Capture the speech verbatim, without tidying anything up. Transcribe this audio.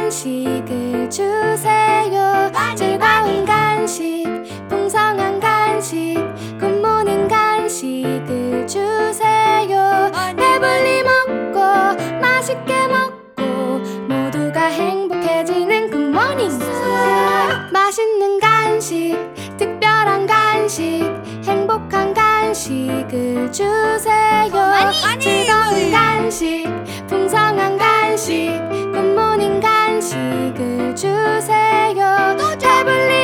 간식을 주세요. 즐거운 간식, 풍성한 간식, 굿모닝 간식을 주세요. 배불리 먹고 맛있게 먹고 모두가 행복해지는 굿모닝. 맛있는 간식, 특별한 간식, 행복한 간식을 주세요. 즐거운 간식, 풍성한 간식, 굿모닝 간식을 주세요. 배불리